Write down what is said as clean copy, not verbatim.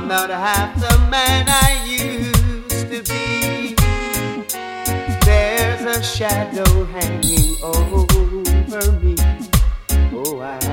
not half the man I used to be. There's a shadow hanging over me. Oh, I